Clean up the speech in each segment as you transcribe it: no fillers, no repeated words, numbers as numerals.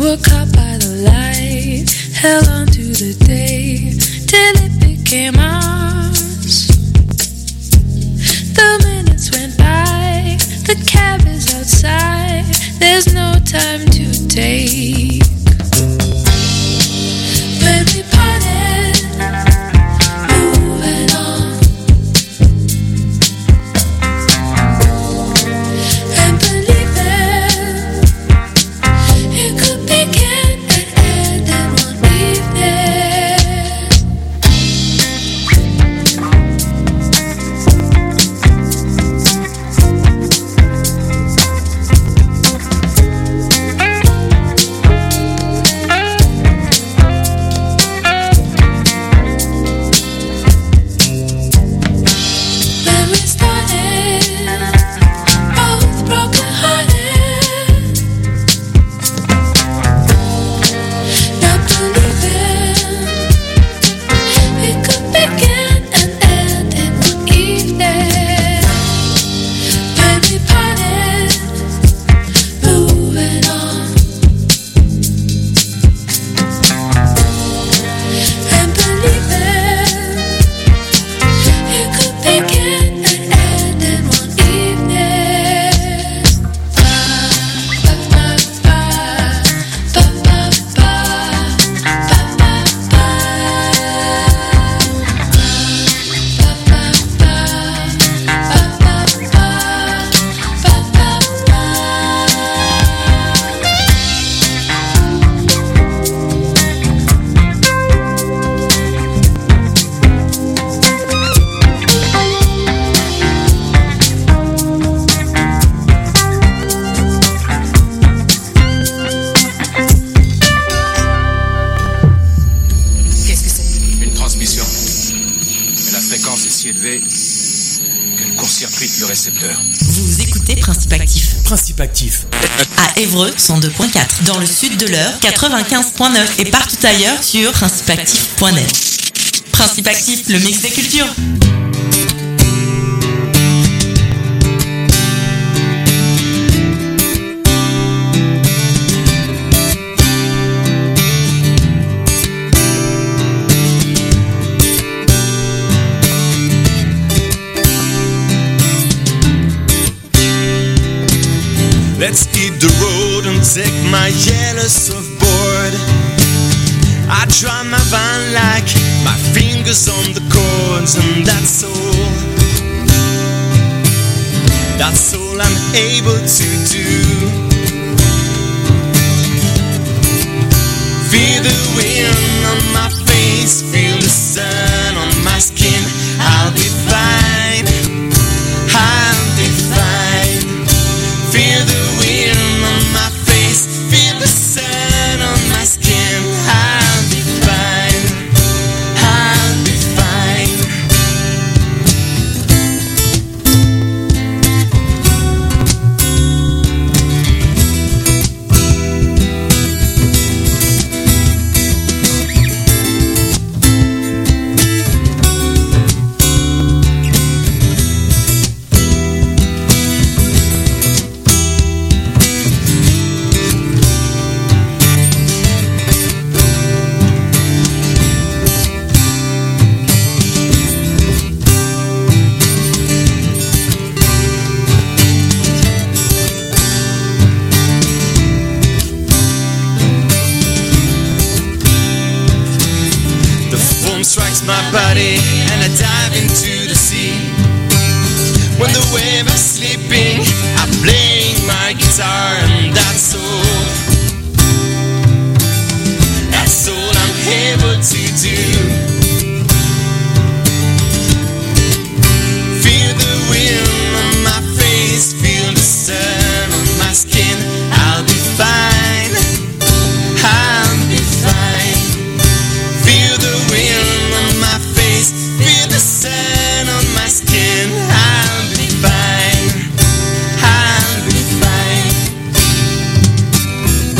were caught by the light, held on to the day till it became ours. The minutes went by, the cab is outside, there's no time to take. When we parted, moving on, and believing it could begin and end in one evening. When we started, both broken-hearted, not believing it could begin and end in one evening. When we parted, moving on, and believing it could begin and end in one evening. Qu'est-ce que c'est? Une transmission. Mais la fréquence est si élevée qu'elle court-circuite le récepteur. Vous écoutez Principe Actif Principe Actif. à Évreux 102.4, dans le sud de l'Eure 95.9 et partout ailleurs sur principeactif.net. Principe Actif, le mix des cultures. Let's hit the road and take my yellow surfboard. I drive my van like my fingers on the chords, and that's all. That's all I'm able to do. Feel the wind on my face, feel the sun on my skin. I'll be fine, I'll be fine. Feel the wind on my face, feel the sun on my skin. I'll be fine, I'll be fine. The foam strikes my body and I dive into the sea. When the waves are sleeping, I'm playing my guitar, and that's all. That's all I'm able to do. Feel the wind on my face, feel the sun on my skin. I'll be fine, I'll be fine. Feel the wind on my face, feel the sun on my skin. I'll be fine, I'll be fine.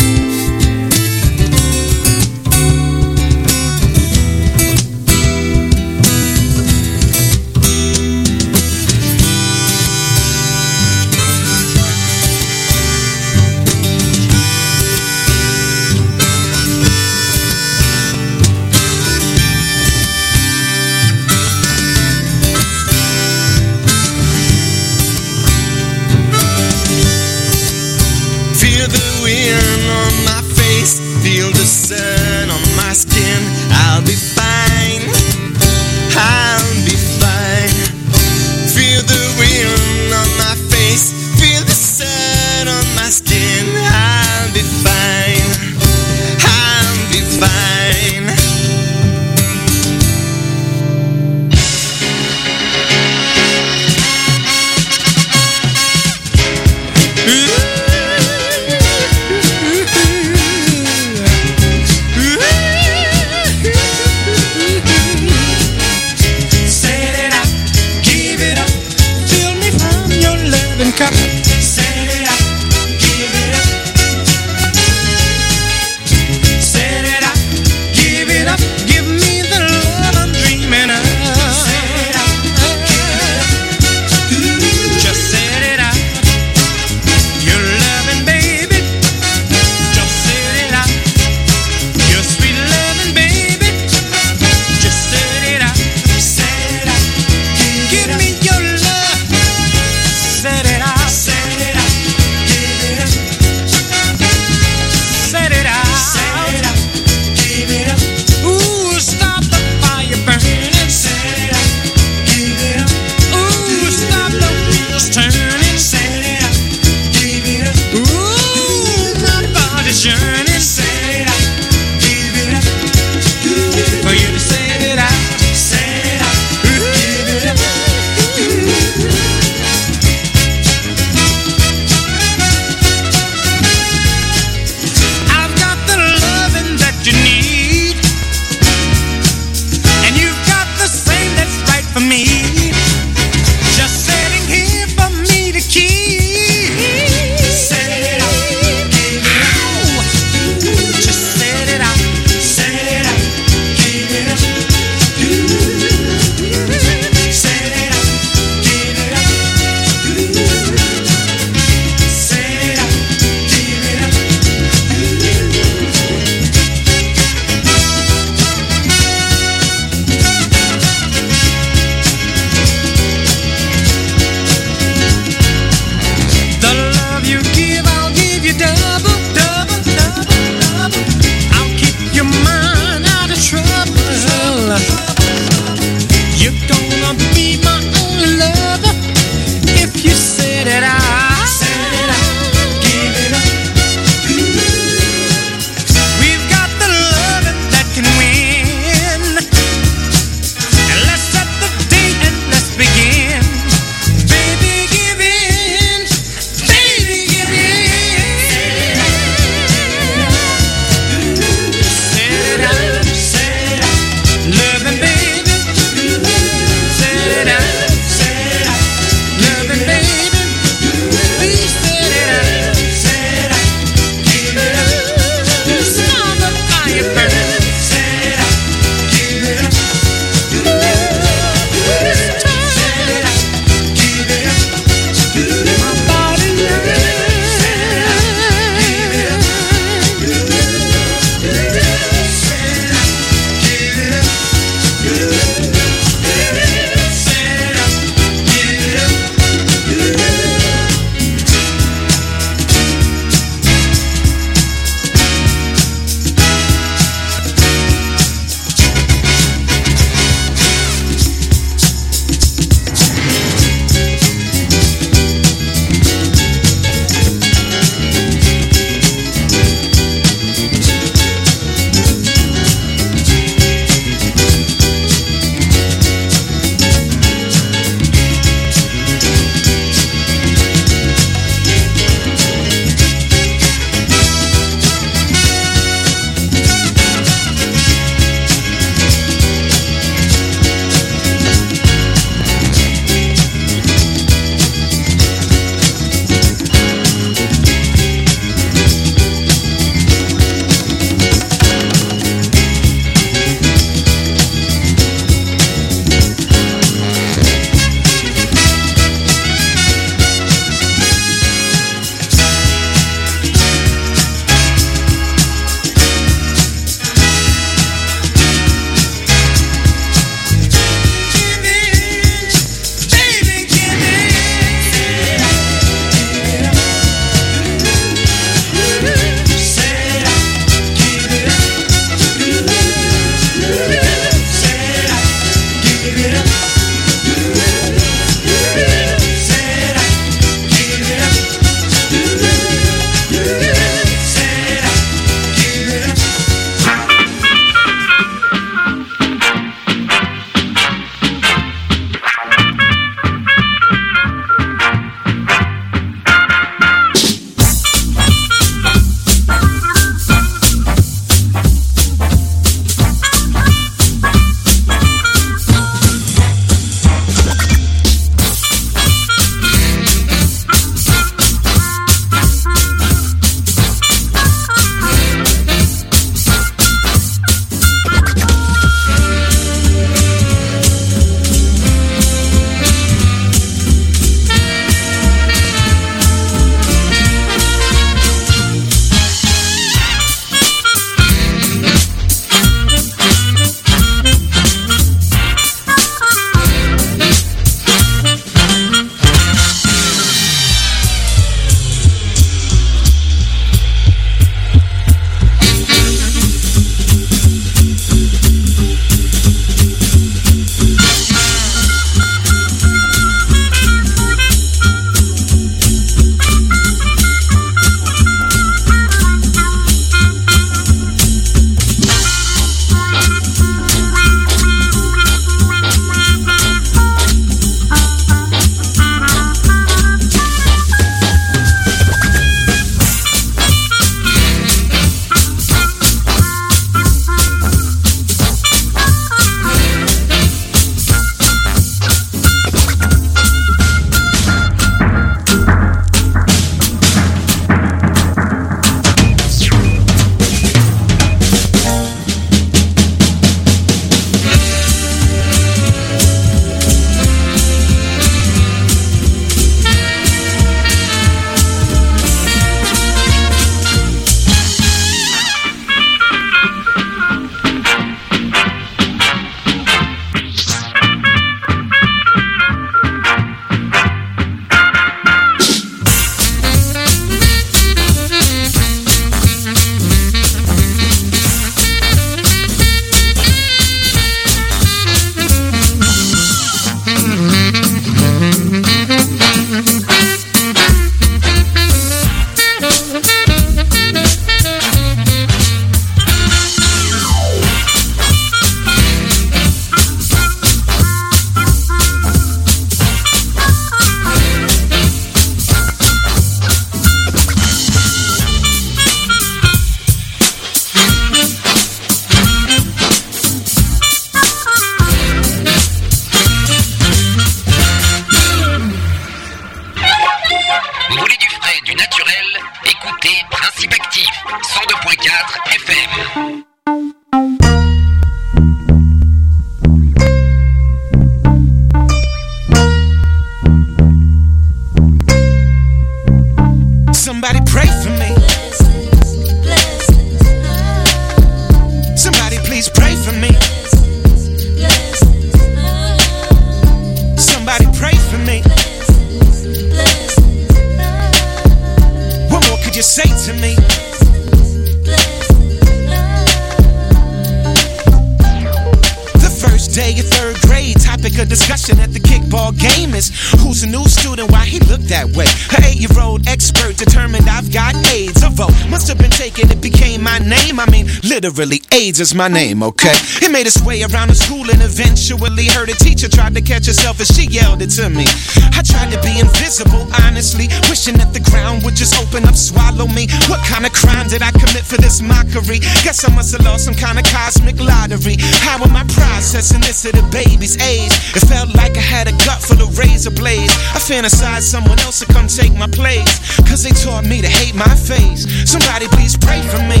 day of third grade. Topic of discussion at the kickball game is who's a new student, why he look that way. An 8-year-old expert determined I've got AIDS. A vote must have been taken, it became my name. I mean, literally, AIDS is my name, okay? It made its way around the school and eventually heard a teacher tried to catch herself as she yelled it to me. I tried to be invisible, honestly, wishing that the ground would just open up, swallow me. What kind of crime did I commit for this mockery? Guess I must have lost some kind of cosmic lottery. How am I processing this at a baby's age? It felt like I had a gut full of razor blades. I fantasized someone else would come take my place, cause they taught me to hate my face. Somebody please pray for me.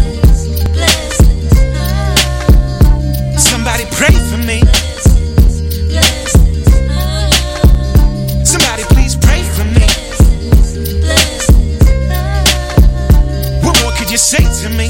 Somebody pray for me. Somebody please pray for me. What more could you say to me?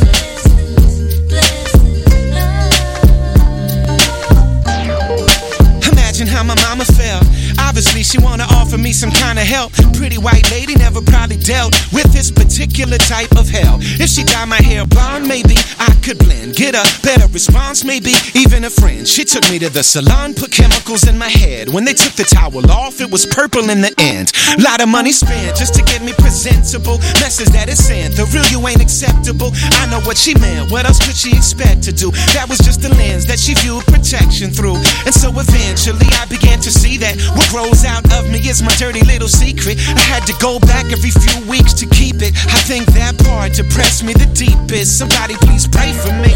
Imagine how my mama felt. Obviously she wanna offer me some kind of help. Pretty white lady never probably dealt with this particular type of hell. If she dyed my hair blonde, maybe I could blend, get a better response, maybe even a friend. She took me to the salon, put chemicals in my head. When they took the towel off, it was purple in the end. Lot of money spent just to get me presentable. Message that it sent, the real you ain't acceptable. I know what she meant, what else could she expect to do? That was just the lens that she viewed protection through. And so eventually I began to see that what grows out of me is my dirty little secret. I had to go back every few weeks to keep it. I think that part depressed me the deepest. Somebody please pray for me.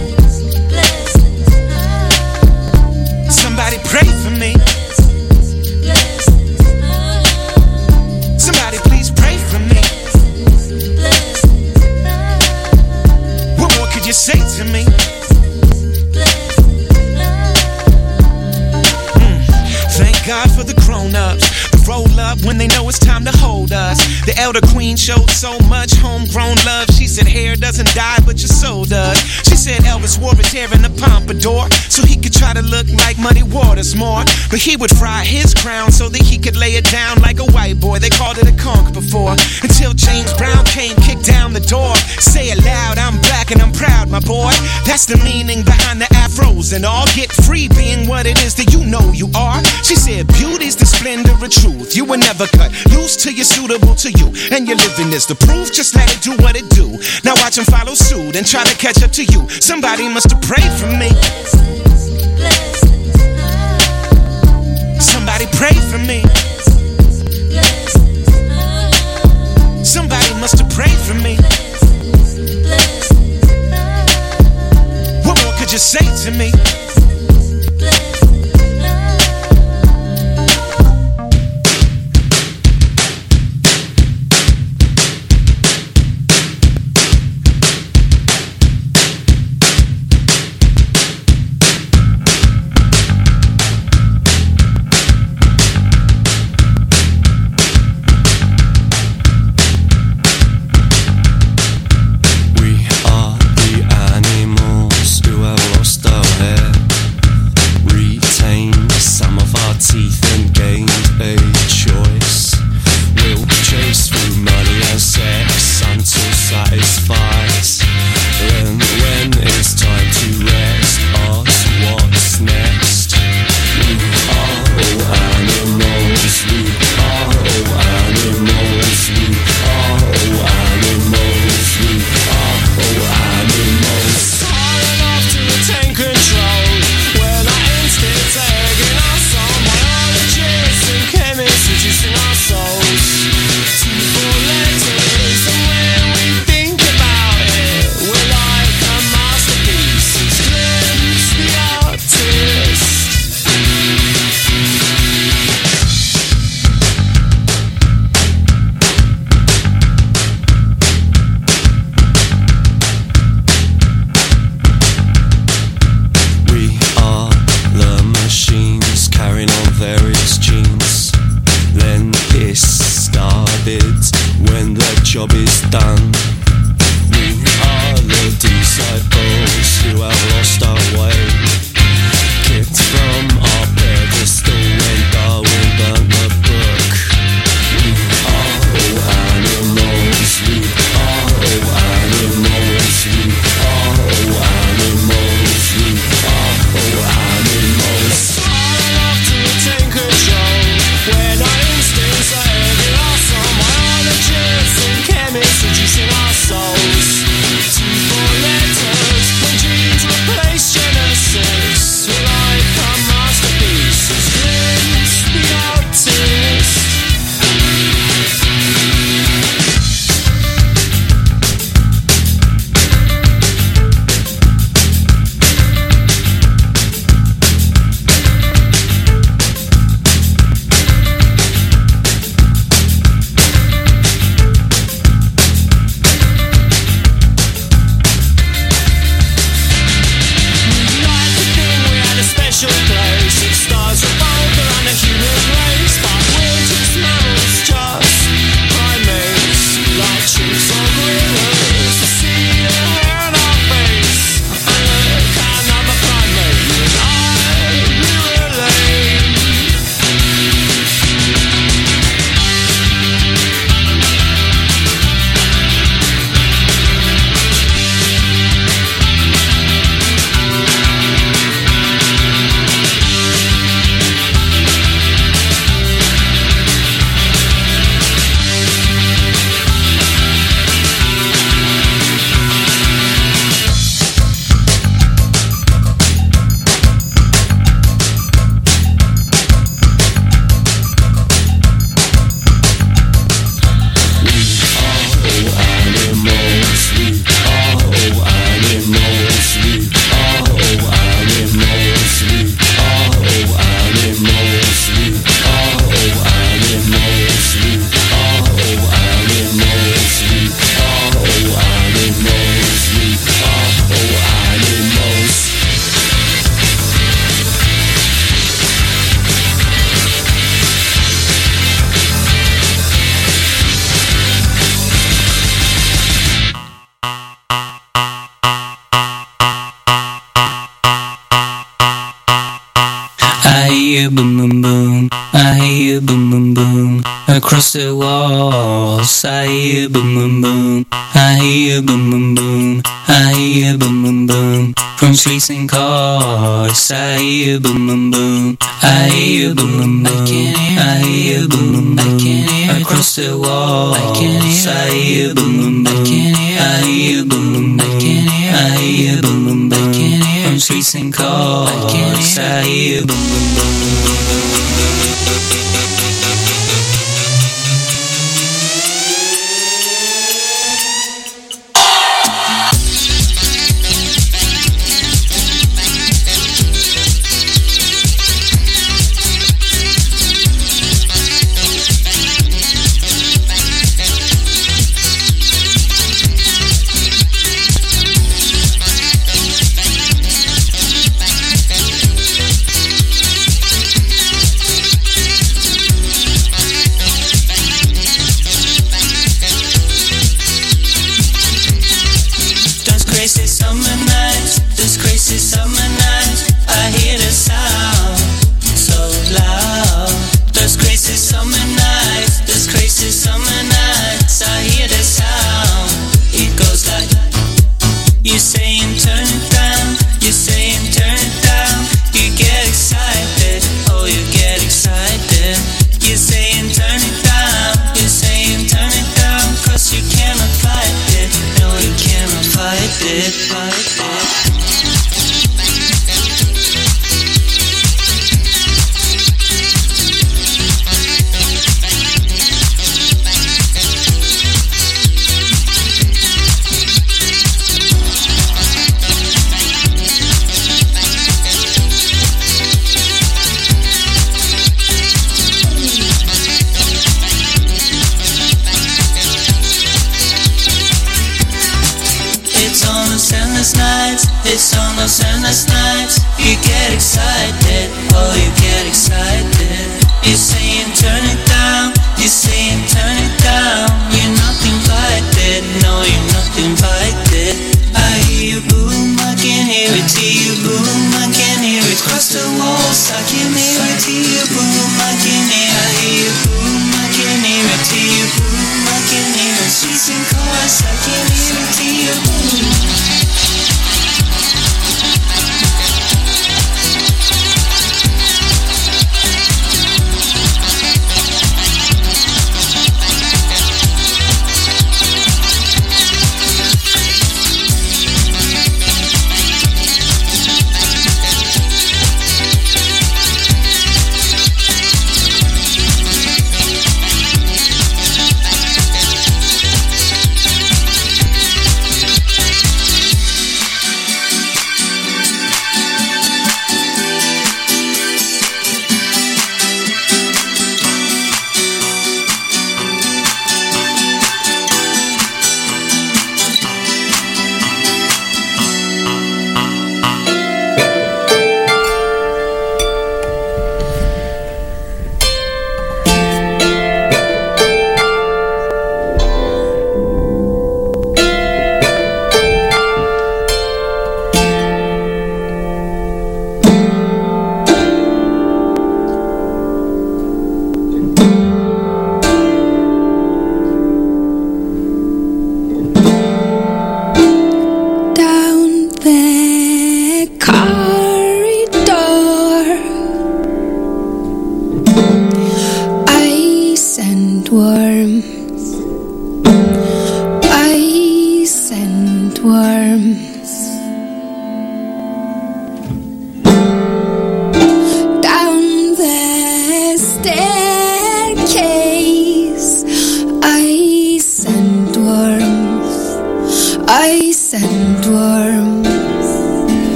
Somebody pray for me. Somebody please pray for me. What more could you say to me? Thank God for the grown-ups, the roll up when they know it's time to hold us. The elder queen showed so much homegrown love. She said hair doesn't die but your soul does. She said Elvis wore his hair in a pompadour so he could try to look like Muddy Waters more. But he would fry his crown so that he could lay it down like a white boy. They called it a conch before, until James Brown came, kicked down the door. Say it loud, I'm black and I'm proud, my boy. That's the meaning behind the afros and all. Get free being what it is that you know you are. She said beauty's the splendor of truth. You will never cut loose till you're suitable to you. And your living is the proof, just let it do what it do. Now watch him follow suit and try to catch up to you. Somebody must have prayed for me. Somebody pray for me. Somebody must have prayed for me. What more could you say to me? special place. Its stars are bolder than the human race, but we're just mammals, just primates, like trees or rivers. To see the hair on our face, can another primate, you and I, we relate. Boom boom boom, I hear you boom boom boom. Across the walls, I hear you boom boom boom. I hear you boom boom boom, I hear you boom boom boom. From streets and cars, I hear you boom boom boom. I hear you boom boom boom, I hear you boom boom boom. I can't hear across the walls, I hear you boom boom boom. I hear you boom boom boom, I hear you boom boom boom. From streets and cars, I hear you boom boom boom. It's on those endless nights. You get excited, oh you get excited. You're saying turn it down, you're saying turn it down. You're not invited, no you're not invited. I hear you boom, I can hear it. Hear you boom, I can hear it. Cross the walls, I can hear it. Hear you boom.